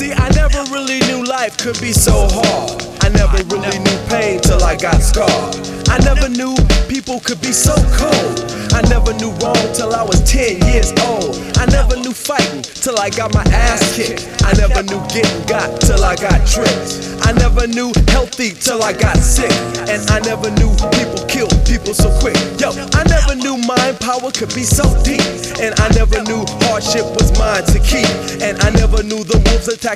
See, I never really knew life could be so hard. I never really knew pain till I got scarred. I never knew people could be so cold. I never knew wrong till I was 10 years old. I never knew fighting till I got my ass kicked. I never knew getting got till I got tricked. I never knew healthy till I got sick. And I never knew people kill people so quick. Yo, I never knew mind power could be so deep. And I never knew hardship was mine to keep. And I never knew the wolves attack